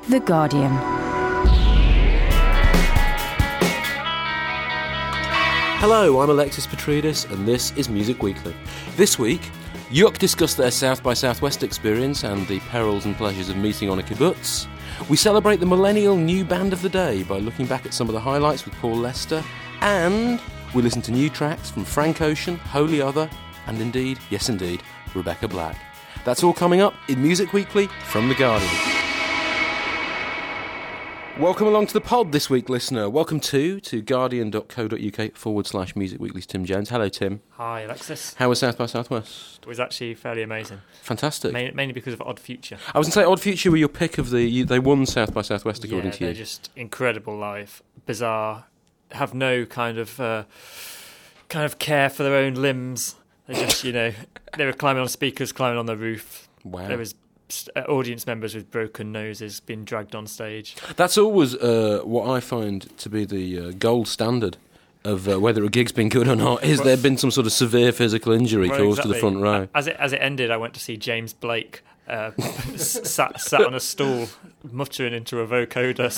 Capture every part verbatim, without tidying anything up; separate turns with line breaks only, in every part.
The Guardian.
Hello, I'm Alexis Petridis, and this is Music Weekly. This week, Yuck discussed their South by Southwest experience and the perils and pleasures of meeting on a kibbutz. We celebrate the millennial new band of the day by looking back at some of the highlights with Paul Lester, and we listen to new tracks from Frank Ocean, Holy Other, and indeed, yes indeed, Rebecca Black. That's all coming up in Music Weekly from The Guardian. Welcome along to the pod this week, listener. Welcome to, to guardian.co.uk forward slash Music Weekly's Tim Jones. Hello, Tim.
Hi, Alexis.
How was South by Southwest?
It was actually fairly amazing.
Fantastic.
Mainly, mainly because of Odd Future.
I was going to say, Odd Future were your pick of the... You, they won South by Southwest, according
yeah,
to you.
They're just incredible live. Bizarre. Have no kind of uh, kind of care for their own limbs. They just, you know, they were climbing on speakers, climbing on the roof.
Wow.
There was audience members with broken noses being dragged on stage.
That's always uh, what I find to be the uh, gold standard of uh, whether a gig's been good or not. Is there been some sort of severe physical injury
well,
caused
exactly.
to the front row?
As it as it ended, I went to see James Blake uh, sat sat on a stool, muttering into a vocoder.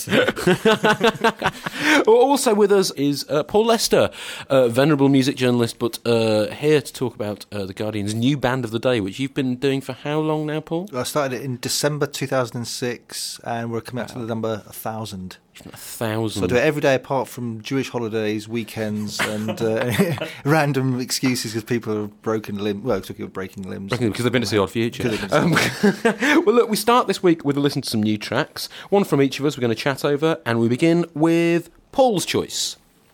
So.
Also with us is uh, Paul Lester, uh, venerable music journalist, but uh, here to talk about uh, The Guardian's new band of the day, which you've been doing for how long now, Paul?
I started it in December two thousand six, and we're coming up to the number a thousand.
A thousand.
So I do it every day apart from Jewish holidays, weekends, and uh, random excuses because people have broken limbs. Well, talking of breaking limbs.
Because they've been to see Odd Future. Um, well, look, we start this week with a listen to some new tracks. One from each of us we're going to chat over, and we begin with Paul's choice.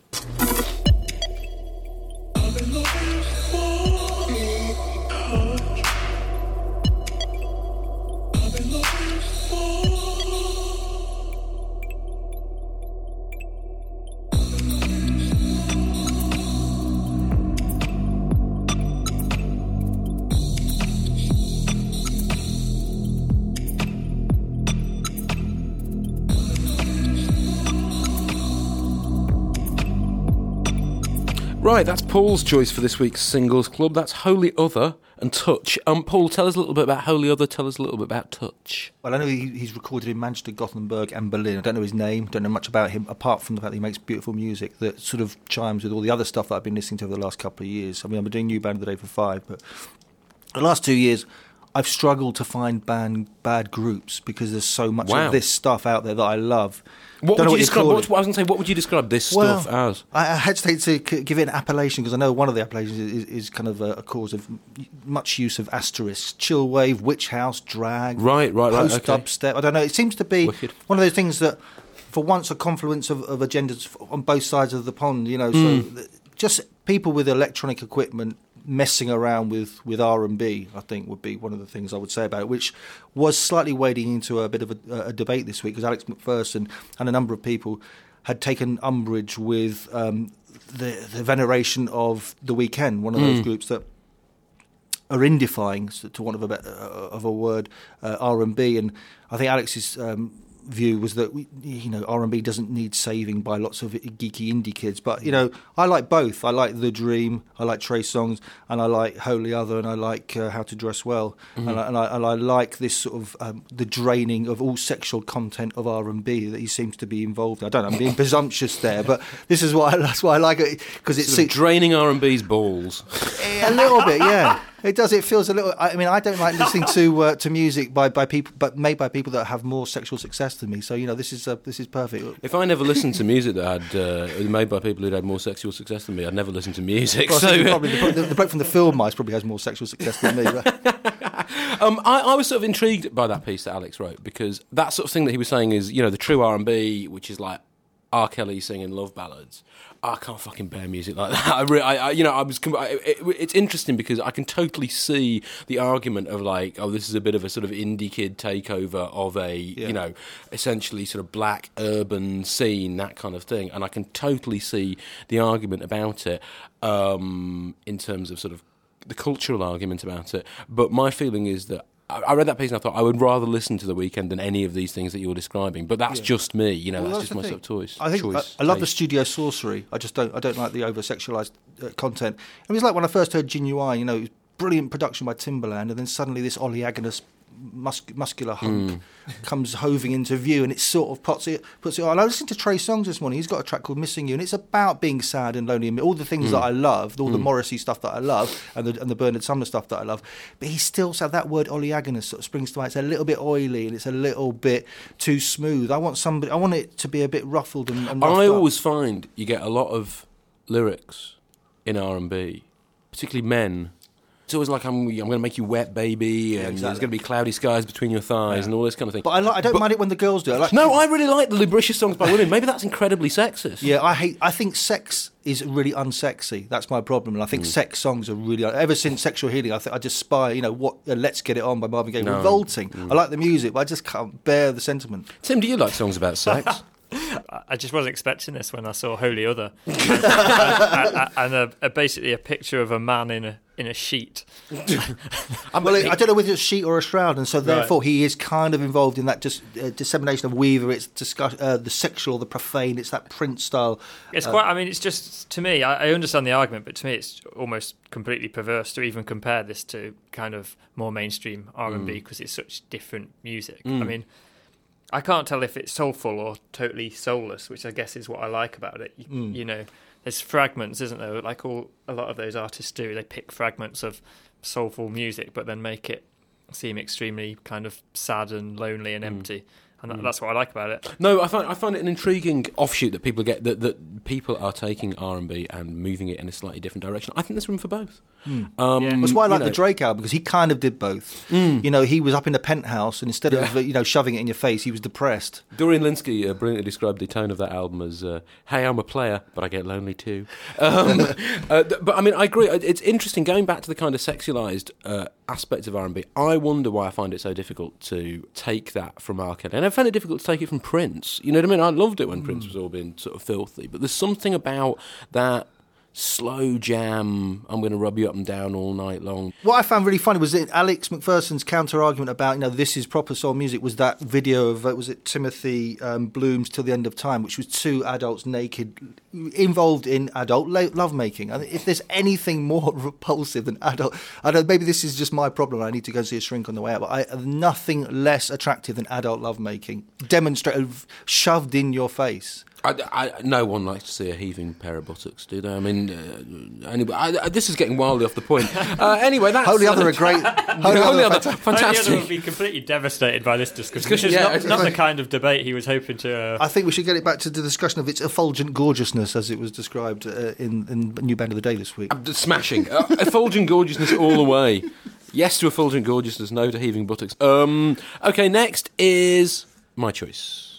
Right, that's Paul's choice for this week's Singles Club. That's Holy Other and Touch. Um, Paul, tell us a little bit about Holy Other, tell us a little bit about Touch.
Well, I know he, he's recorded in Manchester, Gothenburg and Berlin. I don't know his name, don't know much about him, apart from the fact that he makes beautiful music that sort of chimes with all the other stuff that I've been listening to over the last couple of years. I mean, I've been doing New Band of the Day for five, but the last two years I've struggled to find band bad groups because there's so much
wow.
of this stuff out there that I love.
What
Don't
would you
what
describe?
you
What, what I was going to say, what would you describe this
well,
stuff as?
I, I hesitate to c- give it an appellation because I know one of the appellations is, is kind of a, a cause of much use of asterisks: chill wave, witch house, drag,
right, right, right,
post
okay.
dubstep. I don't know. It seems to be
Wicked.
one of those things that, for once, a confluence of, of agendas on both sides of the pond. You know,
Mm.
so just people with electronic equipment messing around with, with R and B, I think, would be one of the things I would say about it, which was slightly wading into a bit of a, a debate this week because Alex McPherson and a number of people had taken umbrage with um, the, the veneration of The Weeknd, one of those
Mm.
groups that are indifying, to want of a, better, uh, of a word, uh, R and B. And I think Alex's um, view was that we, you know, R and B doesn't need saving by lots of geeky indie kids, but you know, I like both. I like The Dream, I like Trey Songz, and I like Holy Other, and I like uh, How to Dress Well, mm-hmm. and, I, and, I, and I like this sort of um, the draining of all sexual content of R and B that he seems to be involved in. I don't know, I'm being presumptuous there, but this is why that's why I like it because it's
sort of draining R and B's balls.
A little bit, yeah. It does. It feels a little. I mean, I don't like listening to uh, to music by, by people, but made by people that have more sexual success than me. So you know, this is uh, this is perfect.
If I never listened to music that had uh, made by people who'd had more sexual success than me, I'd never listen to music.
Well, I
so
think probably the, the, the bloke from the Film Mice probably has more sexual success than me. But.
um, I, I was sort of intrigued by that piece that Alex wrote because that sort of thing that he was saying is, you know, the true R and B, which is like R. Kelly singing love ballads. I can't fucking bear music like that. I, re- I, I you know, I was. It, it, it's interesting because I can totally see the argument of like, oh, this is a bit of a sort of indie kid takeover of a, yeah. you know, essentially sort of black urban scene, that kind of thing. And I can totally see the argument about it um, in terms of sort of the cultural argument about it. But my feeling is that I read that piece and I thought I would rather listen to The Weeknd than any of these things that you're describing. But that's yeah. just me, you know.
Well,
that's,
that's
just my
thing.
sort of choice.
I think
choice,
I, I love
taste.
the studio sorcery. I just don't. I don't like the over sexualized uh, content. It was like when I first heard Genuine. You know, it was brilliant production by Timbaland, and then suddenly this Ollie Agnes mus- muscular hunk mm. comes hoving into view, and it sort of puts it puts it on. I listened to Trey Songz this morning. He's got a track called "Missing You," and it's about being sad and lonely, and all the things mm. that I love, all mm. the Morrissey stuff that I love, and the and the Bernard Sumner stuff that I love. But he still said that word oleaginous sort of springs to mind. It's a little bit oily and it's a little bit too smooth. I want somebody. I want it to be a bit ruffled and. and
I
up.
always find you get a lot of lyrics in R and B, particularly men. It's always like, I'm, I'm going to make you wet, baby, and
yeah, exactly.
there's going to be cloudy skies between your thighs yeah. and all this kind of thing.
But I, like, I don't
but,
mind it when the girls do it. I like,
no, I really like the lubricious songs by women. Maybe that's incredibly sexist.
Yeah, I hate. I think sex is really unsexy. That's my problem. And I think mm. sex songs are really... Ever since Sexual Healing, I think I just spy, you know, what uh, Let's Get It On by Marvin Gaye. No. Revolting. Mm. I like the music, but I just can't bear the sentiment.
Tim, do you like songs about sex?
I just wasn't expecting this when I saw Holy Other, and, and, and a, a, basically a picture of a man in a in a sheet.
Well, I don't know whether it's a sheet or a shroud, and so therefore right. he is kind of involved in that dis- uh, dissemination of Weaver. It's discuss- uh, the sexual, the profane. It's that Prince style.
It's
uh,
quite. I mean, it's just to me. I, I understand the argument, but to me, it's almost completely perverse to even compare this to kind of more mainstream R and B because mm. it's such different music. Mm. I mean. I can't tell if it's soulful or totally soulless, which I guess is what I like about it. You, mm. you know, there's fragments, isn't there? Like all a lot of those artists do. They pick fragments of soulful music, but then make it seem extremely kind of sad and lonely and empty. Mm. And that, that's what I like about it.
No, I find I find it an intriguing offshoot that people get that, that people are taking R and B and moving it in a slightly different direction. I think there's room for both.
Mm. Um, yeah. That's why I like know. the Drake album because he kind of did both. Mm. You know, he was up in the penthouse and instead yeah. of you know shoving it in your face, he was depressed.
Dorian Lynskey uh, brilliantly described the tone of that album as uh, "Hey, I'm a player, but I get lonely too." Um, uh, but I mean, I agree. It's interesting going back to the kind of sexualized uh, aspects of R and B. I wonder why I find it so difficult to take that from R. Kelly, and I found it difficult to take it from Prince. You know what I mean? I loved it when mm. Prince was all being sort of filthy, but there's something about that slow jam, I'm going to rub you up and down all night long.
What I found really funny was that Alex McPherson's counter-argument about, you know, this is proper soul music was that video of, uh, was it Timothy um, Bloom's Till the End of Time, which was two adults naked, involved in adult lo- lovemaking. I mean, if there's anything more repulsive than adult... I don't. Maybe this is just my problem, I need to go and see a shrink on the way out, but I, nothing less attractive than adult lovemaking. Demonstrated, shoved in your face.
I, I, no one likes to see a heaving pair of buttocks, do they? I mean, uh, anyway, I, I, this is getting wildly off the point. Uh, anyway, that's...
Holy Other are great. Holy,
Holy
Other,
Other, fantastic.
Holy Other would be completely devastated by this discussion. This is yeah, not, not the kind of debate he was hoping to... Uh...
I think we should get it back to the discussion of its effulgent gorgeousness, as it was described uh, in, in New Band of the Day this week.
Uh, smashing. uh, effulgent gorgeousness all the way. Yes to effulgent gorgeousness, no to heaving buttocks. Um, okay, next is my choice.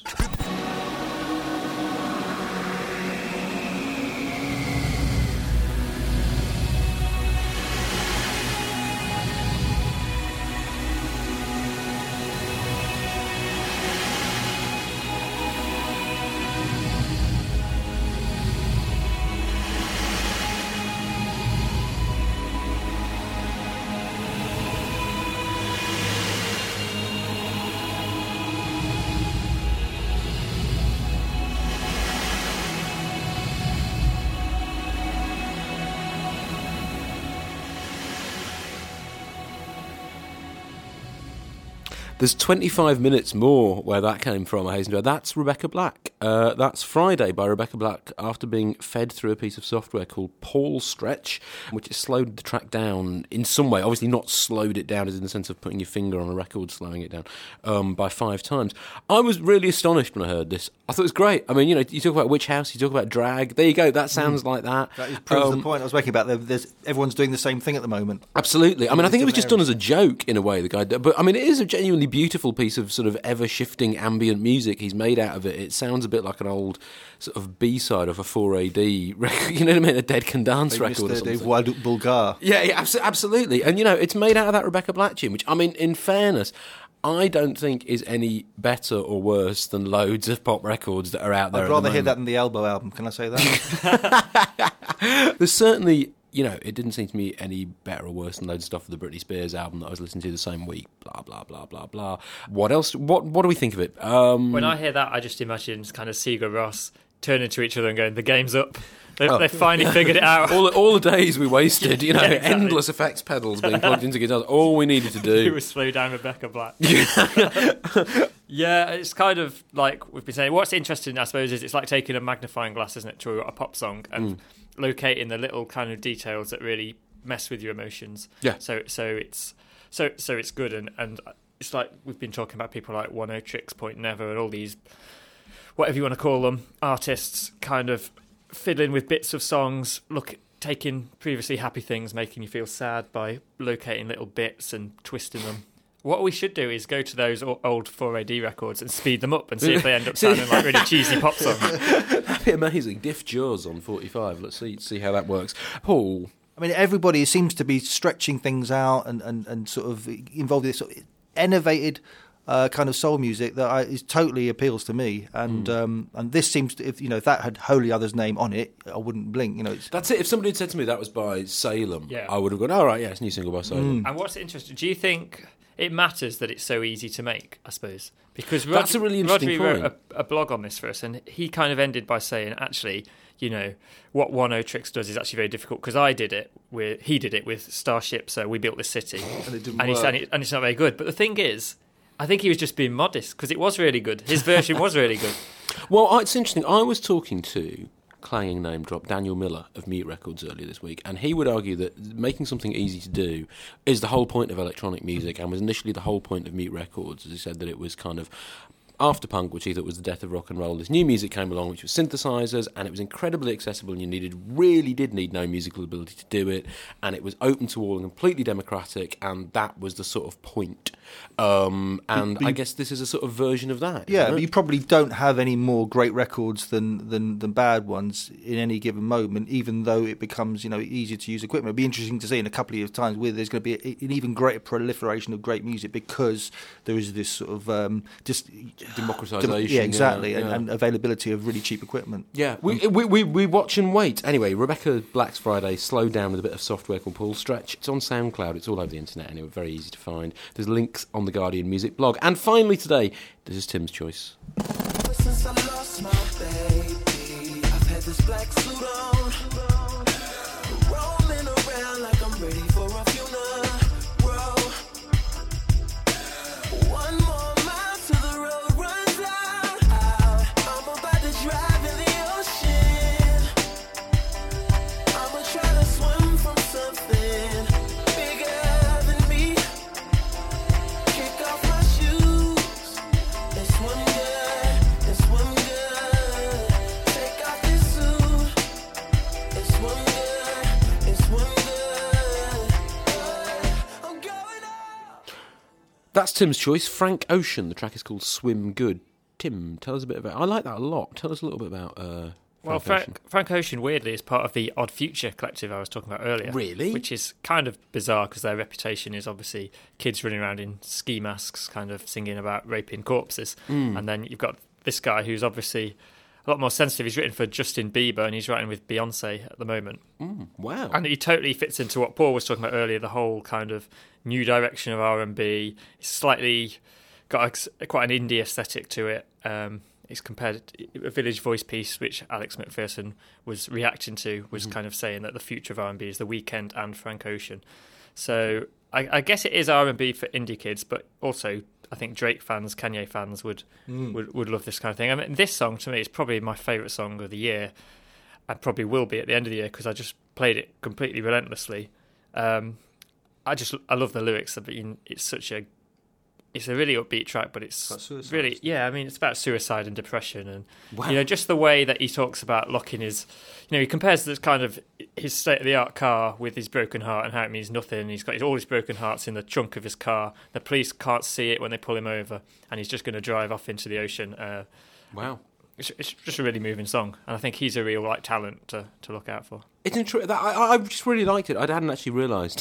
There's twenty-five minutes more where that came from, I hasten to add. That's Rebecca Black. Uh, that's Friday by Rebecca Black after being fed through a piece of software called Paul Stretch, which has slowed the track down in some way. Obviously not slowed it down as in the sense of putting your finger on a record, slowing it down, um, by five times. I was really astonished when I heard this. I thought it was great. I mean, you know, you talk about Witch House, you talk about drag. There you go. That sounds mm. like that.
That proves um, the point I was making about. There's, everyone's doing the same thing at the moment.
Absolutely. I mean, I think it was just done as a joke in a way, the guy did. But, I mean, it is a genuinely beautiful piece of sort of ever-shifting ambient music he's made out of it. It sounds a bit like an old sort of B-side of a four A D record, you know what I mean, a Dead Can Dance like record Mister or something.
Dave Bulgar.
Yeah, yeah, absolutely. And, you know, it's made out of that Rebecca Black tune, which, I mean, in fairness, I don't think is any better or worse than loads of pop records that are out there.
I'd rather
the
hear that than the Elbow album, can I say that?
There's certainly... You know, it didn't seem to me any better or worse than loads of stuff of the Britney Spears album that I was listening to the same week. Blah, blah, blah, blah, blah. What else? What What do we think of it? Um,
when I hear that, I just imagine kind of Sigur Rós turning to each other and going, the game's up. They,
Oh.
they finally figured it out.
All, all the days we wasted, you know,
Yeah, exactly.
endless effects pedals being plugged into guitars. All we needed to
It
do.
was slow down Rebecca Black. Yeah, it's kind of like we've been saying. What's interesting, I suppose, is it's like taking a magnifying glass, isn't it, to a pop song and
Mm.
locating the little kind of details that really mess with your emotions.
Yeah.
So so it's so so it's good, and and it's like we've been talking about people like One O Tricks, Point Never, and all these, whatever you want to call them, artists kind of fiddling with bits of songs, look taking previously happy things, making you feel sad by locating little bits and twisting them. What we should do is go to those o- old four A D records and speed them up and see if they end up sounding like really cheesy pop songs.
That'd be amazing. Diff Jaws on forty-five. Let's see see how that works. Paul.
I mean, everybody seems to be stretching things out and, and, and sort of involved in this sort of innovated uh, kind of soul music that I, is totally appeals to me. And
Mm.
um, and this seems to, if you know, if that had Holy Other's name on it, I wouldn't blink. You know, it's,
That's it. If somebody had said to me that was by Salem,
Yeah.
I would have gone, all right, yeah, it's a new single by Salem.
And what's interesting, do you think it matters that it's so easy to make, I suppose? Because
That's a really interesting
Rodri wrote
point.
a, a blog on this for us, and he kind of ended by saying, actually, you know, what One O Tricks does is actually very difficult, because I did it with, he did it with Starship, so we built this city.
and it didn't
and, he's,
work.
and, it, and it's not very good. But the thing is, I think he was just being modest, because it was really good. His version was really good.
Well, I- it's interesting. I was talking to clanging name drop Daniel Miller of Mute Records earlier this week, and he would argue that making something easy to do is the whole point of electronic music, and was initially the whole point of Mute Records. As he said, that it was kind of after punk, which he thought was the death of rock and roll, this new music came along, which was synthesizers, and it was incredibly accessible, and you needed really did need no musical ability to do it, and it was open to all and completely democratic, and that was the sort of point. Um, and I guess this is a sort of version of that.
yeah,
isn't
but
it?
you probably don't have any more great records than, than, than bad ones in any given moment, even though it becomes, you know, easier to use equipment. It'll be interesting to see in a couple of times whether there's going to be a, an even greater proliferation of great music because there is this sort of um, just
Democratisation,
yeah, exactly,
yeah,
and,
yeah.
and availability of really cheap equipment.
Yeah, we, we we we watch and wait. Anyway, Rebecca Black's Friday slowed down with a bit of software called Pull Stretch. It's on SoundCloud. It's all over the internet, and it's very easy to find. There's links on the Guardian Music blog. And finally today, this is Tim's choice.
Since I lost my baby, I've had this black suit on, rolling around like I'm ready for a funeral. One more mile till the road runs out. I'm about to drive in the ocean. I'ma try to swim from something bigger than me. Kick off my shoes and swim good, and swim good. Take off this suit and swim good, and swim good. I'm going up.
That's Tim's choice. Frank Ocean. The track is called Swim Good. Tim, tell us a bit about. I like that a lot. Tell us a little bit about. Uh,
Well,
Frank Ocean.
Frank, Frank Ocean, weirdly, is part of the Odd Future collective I was talking about earlier.
Really?
Which is kind of bizarre because their reputation is obviously kids running around in ski masks, kind of singing about raping corpses.
Mm.
And then you've got this guy who's obviously a lot more sensitive. He's written for Justin Bieber and he's writing with Beyonce at the moment.
Mm, wow.
And he totally fits into what Paul was talking about earlier, the whole kind of new direction of R and B. It's slightly got a, quite an indie aesthetic to it. Um, it's compared a Village Voice piece, which Alex McPherson was reacting to, was
Mm-hmm.
kind of saying that the future of R and B is The Weeknd and Frank Ocean. So I, I guess it is R and B for indie kids, but also I think Drake fans, Kanye fans would,
Mm.
would would love this kind of thing. I mean, this song to me is probably my favourite song of the year. And probably will be at the end of the year because I just played it completely relentlessly. Um, I just I love the lyrics. I mean, it's such a it's a really upbeat track, but it's
About suicide
really
stuff.
yeah. I mean, it's about suicide and depression, and
Wow.
you know, just the way that he talks about locking his, you know, he compares this kind of his state of the art car with his broken heart and how it means nothing. He's got all his broken hearts in the trunk of his car. The police can't see it when they pull him over, and he's just going to drive off into the ocean. Uh,
Wow.
it's, it's just a really moving song, and I think he's a real like talent to, to look out for.
It's interesting. I, I just really liked it. I hadn't actually realised,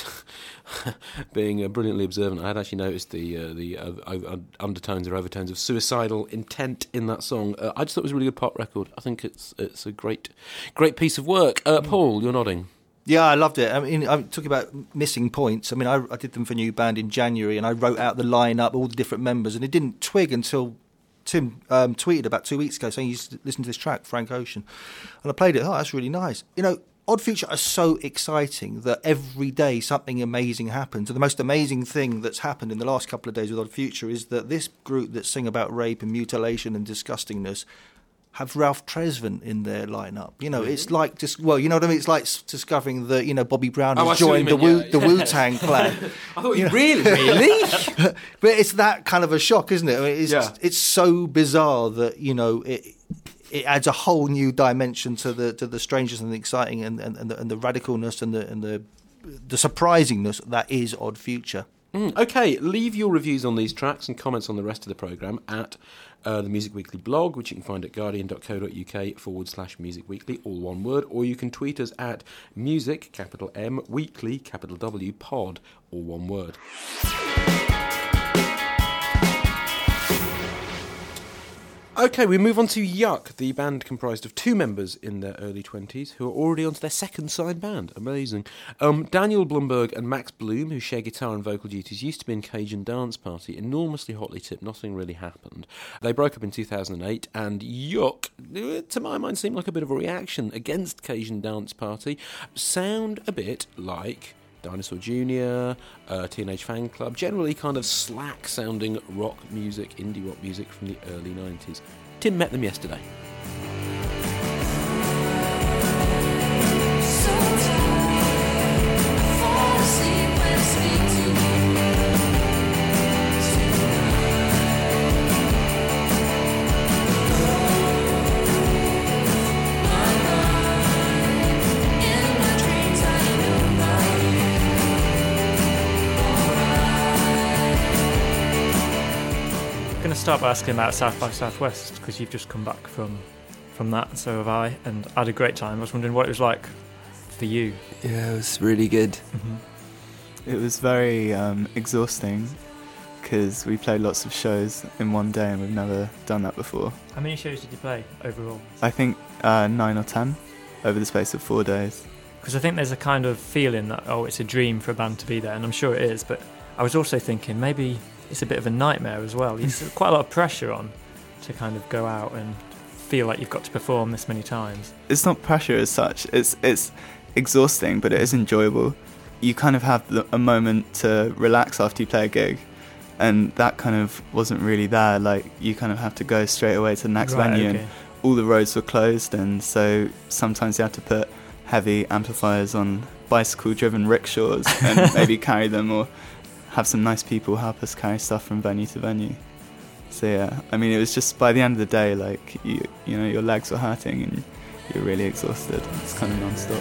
being uh, brilliantly observant, I had actually noticed the uh, the uh, uh, undertones or overtones of suicidal intent in that song. Uh, I just thought it was a really good pop record. I think it's it's a great great piece of work. Uh, Paul, you're nodding.
Yeah, I loved it. I mean, I'm talking about missing points. I mean, I, I did them for New Band in January, and I wrote out the lineup, all the different members, and it didn't twig until Tim um, tweeted about two weeks ago saying you should listen to this track, Frank Ocean, and I played it. Oh, that's really nice. You know, Odd Future are so exciting that every day something amazing happens. And the most amazing thing that's happened in the last couple of days with Odd Future is that this group that sing about rape and mutilation and disgustingness have Ralph Tresvant in their lineup. You know,
Really?
it's like just well, you know what I mean. It's like s- discovering that you know Bobby Brown
Oh, I
has
see what you
joined the
mean,
Wu
yeah,
the
yeah.
Wu Tang Clan.
I thought you really, really.
But it's that kind of a shock, isn't it? I mean, it's
Yeah.
it's so bizarre that you know it it adds a whole new dimension to the to the strangeness and the exciting and and, and, the, and the radicalness and the and the the surprisingness that is Odd Future.
Mm, okay, leave your reviews on these tracks and comments on the rest of the programme at uh, the Music Weekly blog, which you can find at guardian.co.uk forward slash Music Weekly, all one word, or you can tweet us at music, capital M, weekly, capital W, pod, all one word. Okay, we move on to Yuck, the band comprised of two members in their early twenties who are already onto their second signed band. Amazing. Um, Daniel Blumberg and Max Bloom, who share guitar and vocal duties, used to be in Cajun Dance Party. Enormously hotly tipped, nothing really happened. They broke up in two thousand eight, and Yuck, to my mind, seemed like a bit of a reaction against Cajun Dance Party. Sound a bit like Dinosaur Junior, uh, Teenage Fan Club, generally kind of slack-sounding rock music, indie rock music from the early nineties. Tim met them yesterday.
I'm going to start by asking about South by Southwest because you've just come back from from that, and so have I, and I had a great time. I was wondering what it was like for you.
Yeah, it was really good.
Mm-hmm.
It was very um, exhausting because we played lots of shows in one day and we've never done that before.
How many shows did you play overall?
I think uh, nine or ten over the space of four days.
Because I think there's a kind of feeling that, oh, it's a dream for a band to be there, and I'm sure it is, but I was also thinking maybe it's a bit of a nightmare as well. There's quite a lot of pressure on to kind of go out and feel like you've got to perform this many times.
It's not pressure as such. It's it's exhausting, but it is enjoyable. You kind of have the, a moment to relax after you play a gig, and that kind of wasn't really there. Like, you kind of have to go straight away to the next
Right,
venue,
okay.
and all the roads were closed, and so sometimes you have to put heavy amplifiers on bicycle-driven rickshaws and maybe carry them, or have some nice people help us carry stuff from venue to venue. So yeah, I mean, it was just by the end of the day, like, you you know, your legs were hurting and you're really exhausted. It's kind of non-stop.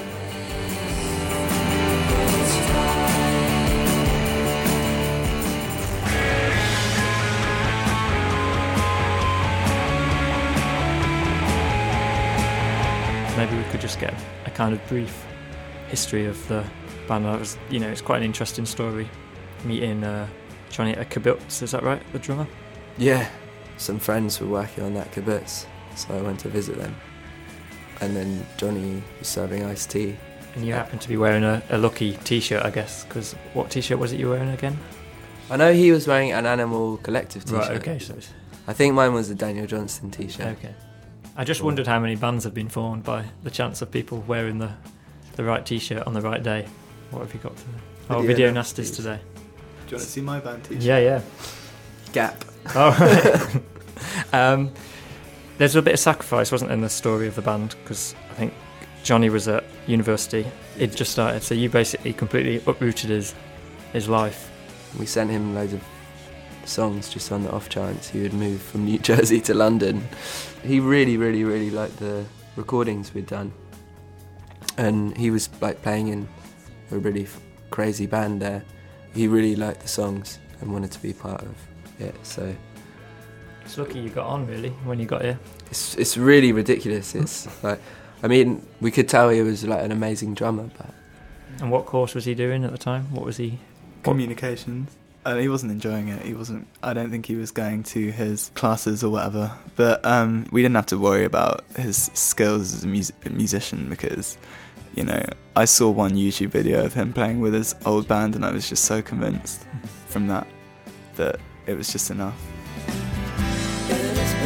Maybe we could just get a kind of brief history of the band. That was, you know, it's quite an interesting story. Meeting uh, Johnny at a kibbutz, is that right, the drummer?
Yeah, some friends were working on that kibbutz, so I went to visit them. And then Johnny was serving iced tea.
And you happen to be wearing a, a Lucky t-shirt, I guess, because what t-shirt was it you were wearing again?
I know he was wearing an Animal Collective t-shirt.
Right, okay, so it's,
I think mine was a Daniel Johnston t-shirt.
okay. I just wondered how many bands have been formed by the chance of people wearing the the right t-shirt on the right day. What have you got today? Oh,
Video
Video
Nasties.
Nasties today.
Do you want to see my band t-shirt?
Yeah, yeah.
Gap.
Oh, right. um, there's a bit of sacrifice, wasn't there, in the story of the band? Because I think Johnny was at university. He'd just started, so you basically completely uprooted his his life.
We sent him loads of songs just on the off chance he would move from New Jersey to London. He really, really, really liked the recordings we'd done. And he was like playing in a really f- crazy band there. He really liked the songs and wanted to be part of it, so
It's lucky you got on, really, when you got here.
it's it's really ridiculous. It's like, I mean, we could tell he was like an amazing drummer, but
And what course was he doing at the time? What was he...
Communications. Uh, he wasn't enjoying it. He wasn't. I don't think he was going to his classes or whatever. But um, we didn't have to worry about his skills as a mus- musician because, you know, I saw one YouTube video of him playing with his old band, and I was just so convinced from that that it was just enough.
It's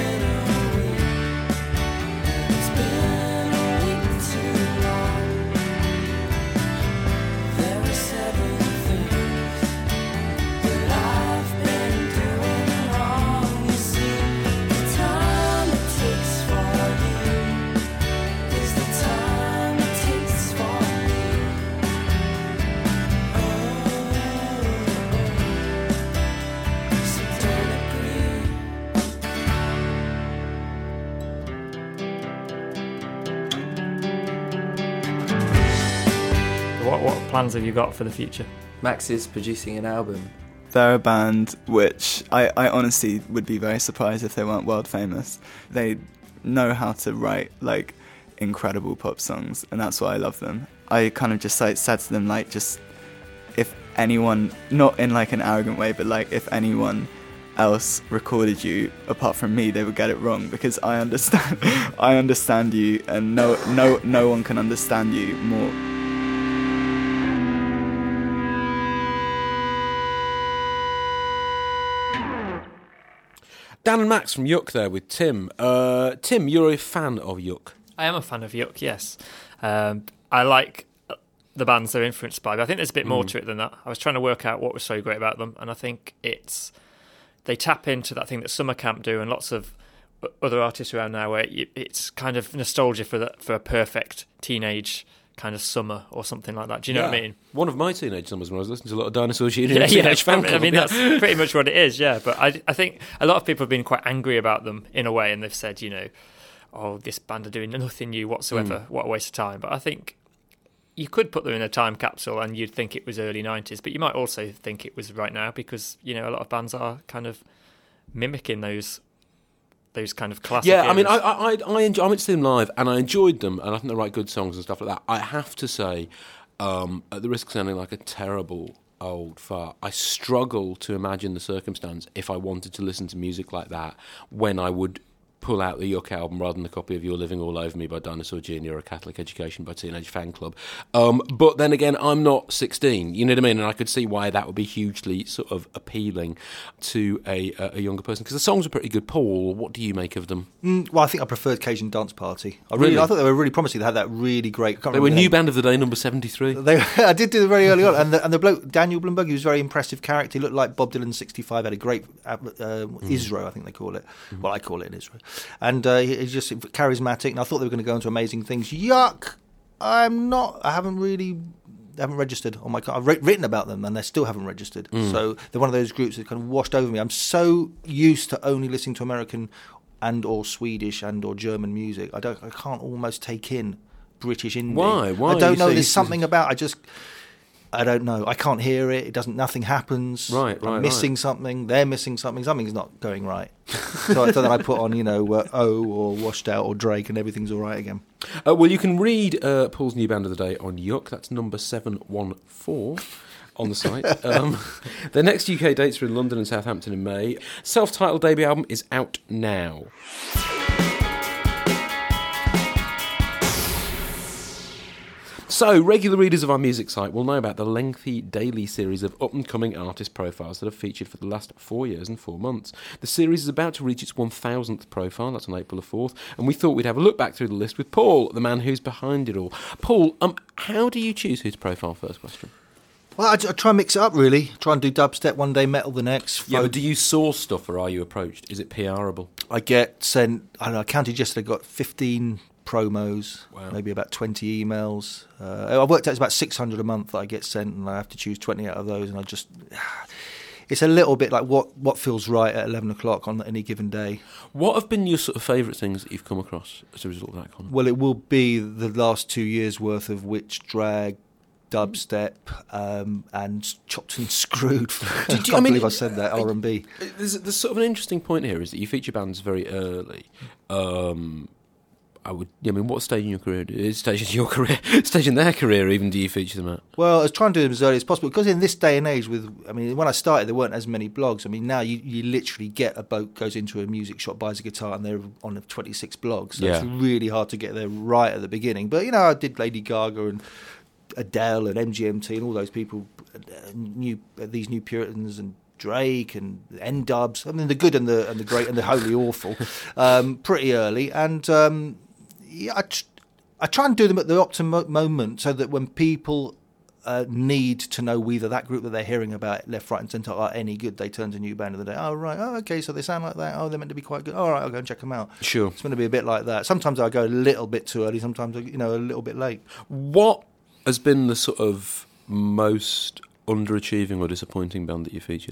plans have you got for the future?
Max is producing an album.
They're a band which I, I honestly would be very surprised if they weren't world famous. They know how to write like incredible pop songs, and that's why I love them. I kind of just like said to them, like, just if anyone, not in like an arrogant way, but like if anyone else recorded you apart from me, they would get it wrong, because I understand I understand you, and no no no one can understand you more.
Dan and Max from Yuck there with Tim. Uh, Tim, you're a fan of Yuck.
I am a fan of Yuck, yes. Um, I like the bands they're influenced by, but I think there's a bit more
Mm.
to it than that. I was trying to work out what was so great about them, and I think it's they tap into that thing that Summer Camp do and lots of o- other artists around now, where you, it's kind of nostalgia for the, for a perfect teenage kind of summer or something like that. Do you know what I mean?
One of my teenage summers when I was listening to a lot of Dinosaur Junior
Yeah,
and
yeah.
Teenage Fan
I
Club.
mean,
yeah.
that's pretty much what it is, yeah. But I, I think a lot of people have been quite angry about them in a way, and they've said, you know, oh, this band are doing nothing new whatsoever.
Mm.
What a waste of time. But I think you could put them in a time capsule and you'd think it was early nineties, but you might also think it was right now, because, you know, a lot of bands are kind of mimicking those those kind of classic
Yeah, I mean, I,
eras.
I, I, enjoy, I went to see them live, and I enjoyed them, and I think they write good songs and stuff like that. I have to say, um, at the risk of sounding like a terrible old fart, I struggle to imagine the circumstance if I wanted to listen to music like that when I would pull out the Yuck album rather than a copy of You're Living All Over Me by Dinosaur Junior or A Catholic Education by Teenage Fan Club. Um, but then again, I'm not sixteen, you know what I mean? And I could see why that would be hugely sort of appealing to a, a younger person, because the songs are pretty good. Paul, what do you make of them?
Mm, well, I think I preferred Cajun Dance Party. I really,
Really?
I thought they were really promising. They had that really great. I can't
They were
remember the
new
name.
band of the day, number seventy-three.
They, I did do it very early on, and the, and the bloke Daniel Bloomberg, he was a very impressive character. He looked like Bob Dylan sixty-five. Had a great uh, Israel, I think they call it. Well, I call it in Israel, and uh, he- he's just charismatic. And I thought they were going to go into amazing things. Yuck! I'm not. I haven't really. They haven't registered on my. I've writ- written about them, and they still haven't registered. So they're one of those groups that kind of washed over me. I'm so used to only listening to American and or Swedish and or German music. I don't. I can't almost take in British indie.
Why? Why
I
are
don't
you
know.
so
There's
used to-
something about. I just. I don't know. I can't hear it. It doesn't. Nothing happens.
Right,
I'm
right,
missing
right.
something. They're missing something. Something's not going right. so, I- so then I put on, you know, uh, O or Washed Out or Drake, and everything's all right again.
Uh, well, you can read uh, Paul's new band of the day on Yuck. That's number seven one four on the site. Um, their next U K dates are in London and Southampton in May. Self-titled debut album is out now. So, regular readers of our music site will know about the lengthy daily series of up-and-coming artist profiles that have featured for the last four years and four months. The series is about to reach its one thousandth profile, that's on April the fourth, and we thought we'd have a look back through the list with Paul, the man who's behind it all. Paul, um, how do you choose who to profile first question?
Well, I, I try and mix it up, really. Try and do dubstep one day, metal the next.
Yeah,
folk.
but do you source stuff or are you approached? Is it PRable?
I get sent. I don't know. I counted yesterday. Got fifteen promos,
Wow.
maybe about twenty emails. Uh, I've worked out it's about six hundred a month that I get sent, and I have to choose twenty out of those. And I just, it's a little bit like what what feels right at eleven o'clock on any given day.
What have been your sort of favourite things that you've come across as a result of that, Connor?
Well, it will be the last two years worth of Witch Drag, dubstep, um, and Chopped and Screwed. I
Did
can't
you- I mean,
believe I said that. R and B.
There's, there's sort of an interesting point here is that you feature bands very early. Um, I would. I mean, what stage in your career? Stage in your career? Stage in their career? Even do you feature them at?
Well, I was trying to do them as early as possible because in this day and age, with I mean, when I started, there weren't as many blogs. I mean, now you, you literally get a bloke goes into a music shop, buys a guitar, and they're on twenty-six blogs. So it's
Yeah.
really hard to get there right at the beginning. But you know, I did Lady Gaga and Adele and M G M T and all those people, uh, new uh, these new Puritans and Drake and N-Dubs. I mean, the good and the and the great and the wholly awful, um, pretty early. And um, yeah, I, tr- I try and do them at the optimum moment so that when people uh, need to know either that group that they're hearing about left, right, and centre are any good, they turn to New Band of the Day. Oh right, oh okay, so they sound like that. Oh, they're meant to be quite good. All right, I'll go and check them out.
Sure.
It's going to be a bit like that. Sometimes I go a little bit too early. Sometimes you know a little bit late.
What has been the sort of most underachieving or disappointing band that you featured,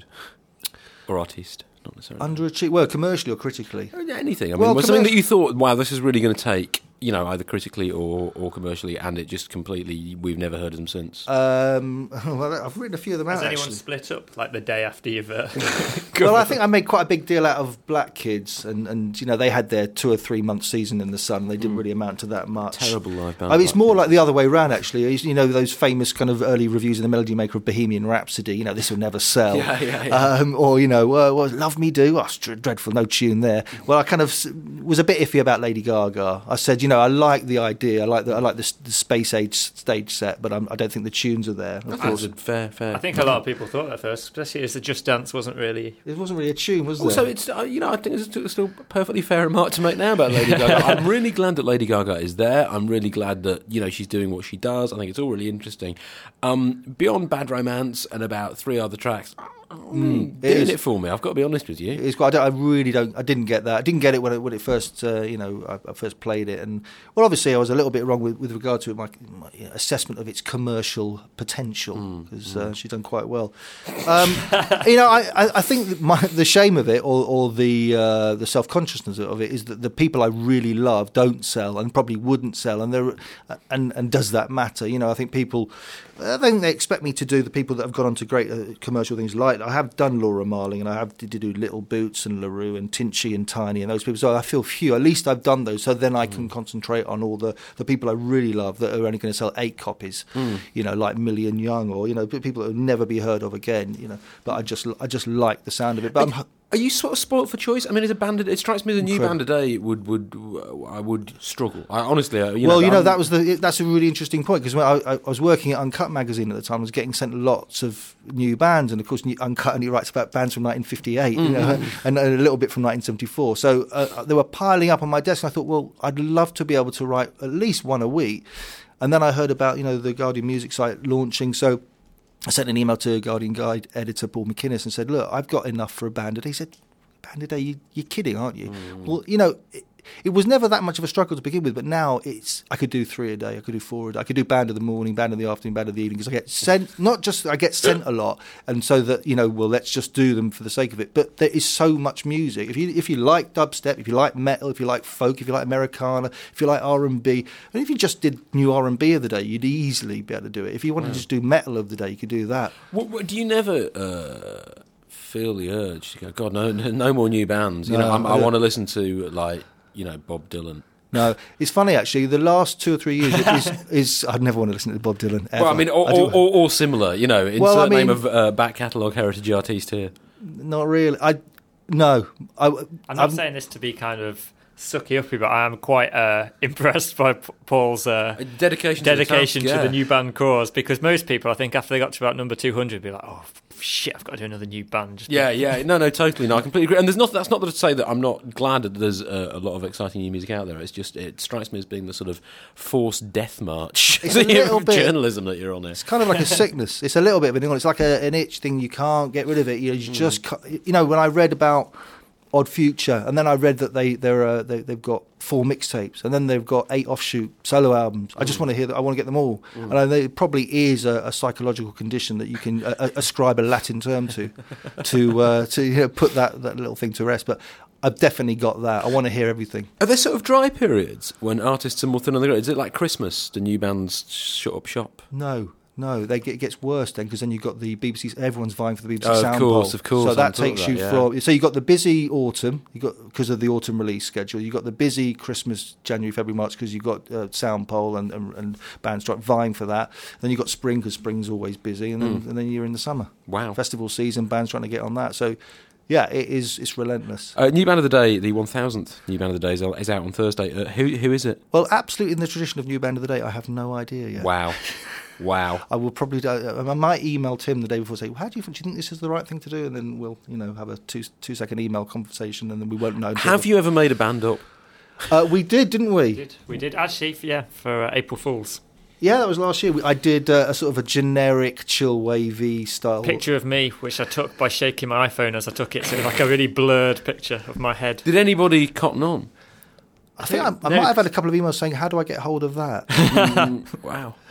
or artist? Not necessarily.
Underachieve, well, commercially or critically.
Uh, yeah, anything. I mean,
Well,
was something that
commercial-
you thought, wow, this is really going to take you know, either critically or, or commercially, and it just completely, we've never heard of them since?
Um, well, I've written a few of them
Has
out,
anyone
actually.
split up like the day after you've? Uh,
Well, I think I made quite a big deal out of Black Kids, and, and you know they had their two or three month season in the sun. They didn't really amount to that much.
Terrible live band.
I mean, it's
Black
more
Kids.
like the other way round, actually. It's, you know, those famous kind of early reviews in the Melody Maker of Bohemian Rhapsody. You know, this will never sell.
Yeah, yeah, yeah.
Um, or you know, uh, well, Love Me Do. Oh, it's dr- dreadful, no tune there. Well, I kind of s- was a bit iffy about Lady Gaga. I said, you know, I like the idea. I like the I like the, s- the space age stage set, but I'm, I don't think the tunes are there. Of
That's
course,
a fair, fair.
I think a lot of people thought that first, especially as the Just Dance wasn't really.
it wasn't really a tune, was there?
Also, it's uh, you know I think it's a still a perfectly fair remark to make now about Lady Gaga. I'm really glad that Lady Gaga is there. I'm really glad that you know she's doing what she does. I think it's all really interesting. Um, beyond Bad Romance and about three other tracks, mm,
it
doing
is.
it for me. I've got to be honest with you.
It's quite, I, don't, I really don't. I didn't get that. I didn't get it when it, when it first, uh, you know, I, I first played it. And well, obviously, I was a little bit wrong with, with regard to my, my assessment of its commercial potential because uh, she's done quite well. Um, you know, I, I, I think that my, the shame of it, or, or the uh, the self consciousness of it, is that the people I really love don't sell and probably wouldn't sell. And they're, and and does that matter? You know, I think people. I think they expect me to do the people that have gone on to great uh, commercial things like I have done Laura Marling and I have to do Little Boots and LaRue and Tinchy and Tiny and those people. So I feel few. At least I've done those. So then I can concentrate on all the, the people I really love that are only going to sell eight copies.
Mm.
You know, like Million Young or you know people that will never be heard of again. You know, but I just I just like the sound of it. But I'm,
Are you sort of spoilt for choice? I mean, as a band, it strikes me as a new
Incredible.
band today would would I would struggle. I, honestly, uh, you
well,
know,
you know
I'm-
that was the that's a really interesting point because when I, I, I was working at Uncut magazine at the time, I was getting sent lots of new bands, and of course, new, Uncut only writes about bands from nineteen fifty-eight, you know, and, and a little bit from nineteen seventy-four. So uh, they were piling up on my desk. And I thought, well, I'd love to be able to write at least one a week. And then I heard about you know the Guardian Music site launching, so. I sent an email to Guardian Guide editor Paul McInnes and said, "Look, I've got enough for a band a day." He said, "Band a day? You, you're kidding, aren't you?" Well, you know, it, it was never that much of a struggle to begin with, but now it's I could do three a day, I could do four a day, I could do band of the morning, band of the afternoon, band of the evening because I get sent. Not just I get sent a lot, and so that you know, well, let's just do them for the sake of it. But there is so much music. If you if you like dubstep, if you like metal, if you like folk, if you like Americana, if you like R and B, and if you just did new R and B of the day, you'd easily be able to do it. If you wanted to just do metal of the day, you could do that.
What, what, do you never uh, feel the urge to go? God, no, no, no more new bands. You
No,
know, I'm,
I
I
don't-
want to listen to like you know Bob Dylan.
No, it's funny actually. The last two or three years it is, is I'd never want to listen to Bob Dylan. Ever.
Well, I mean, or,
I do-
or, or, or similar. You know, insert
Well, I
name
mean-
of uh, back catalogue heritage artist here.
not really. I no. I,
I'm not
I'm-
saying this to be kind of sucky uppy, but I am quite uh, impressed by P- Paul's uh,
A dedication,
dedication
to
to
the, task,
the
yeah.
new band cause. Because most people, I think, after they got to about number two hundred, be like, "Oh f- shit, I've got to do another new band." Just
Yeah, yeah, no, no, totally, no, I completely agree. And there's not that's not to say that I'm not glad that there's a, a lot of exciting new music out there. It's just it strikes me as being the sort of forced death march
It's a little
of
bit-
journalism that you're on there.
It's kind of like a sickness. It's a little bit of an illness. It's like a, an itch thing. You can't get rid of it. You, know, you just, ca- you know. When I read about Odd Future, and then I read that they they're uh, they, they've got four mixtapes, and then they've got eight offshoot solo albums. I just want to hear that. I want to get them all. And I know it probably is a, a psychological condition that you can uh, uh, ascribe a Latin term to, to uh, to you know, put that, that little thing to rest. But I've definitely got that. I want to hear everything.
Are there sort of dry periods when artists are more thin on the ground? Is it like Christmas? The new bands shut up shop.
No. No, they get, it gets worse then because then you've got the B B C. Everyone's vying for the B B C
Oh, of
Sound
course,
Bowl.
of course,
So
I
that
hadn't thought
takes
of
you
that, yeah.
from. So you've got the busy autumn. You got because of the autumn release schedule. You have got the busy Christmas, January, February, March because you've got uh, Sound Poll and, and and band strike vying for that. Then you've got spring because spring's always busy, and then
Mm.
and then you're in the summer.
Wow.
Festival season, bands trying to get on that. So yeah, it is. It's relentless.
Uh, new band of the day, the one thousandth new band of the day is, is out on Thursday. Uh, who who is it?
Well, absolutely in the tradition of new band of the day, I have no idea yet.
Wow, wow.
I will probably. do- I might email Tim the day before, say, "How do you think? Do you think this is the right thing to do?" And then we'll, you know, have a two two second email conversation, and then we won't know. until
Have
the-
you ever made a band up?
Uh, we did, didn't we?
We did. We did actually, f- yeah, for uh, April Fools.
Yeah, that was last year. We, I did uh, a sort of a generic chill wavy style
Picture of me, which I took by shaking my iPhone as I took it, so like a really blurred picture of my head.
Did anybody cotton on?
I think I, I
No.
might have had a couple of emails saying, "How do I get hold of that?"
Mm, wow.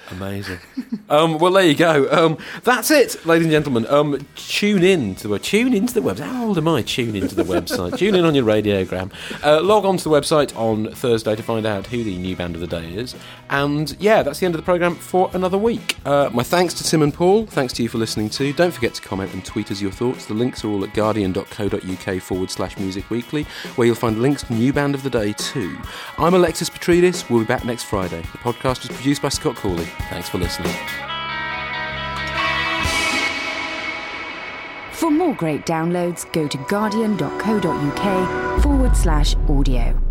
Amazing. um, well, there you go. Um, that's it, ladies and gentlemen. Um, tune in to the tune into the website. How old am I? Tune into the website. Tune in on your radiogram. Uh, log on to the website on Thursday to find out who the new band of the day is. And yeah, that's the end of the programme for another week. Uh, my thanks to Tim and Paul. Thanks to you for listening too. Don't forget to comment and tweet us your thoughts. The links are all at guardian.co.uk forward slash music weekly, where you'll find links to new band of the day too. I'm Alexis Petridis. We'll be back next Friday. The podcast was produced by Scott Cooley. Thanks for listening.
For more great downloads, go to guardian.co.uk forward slash audio.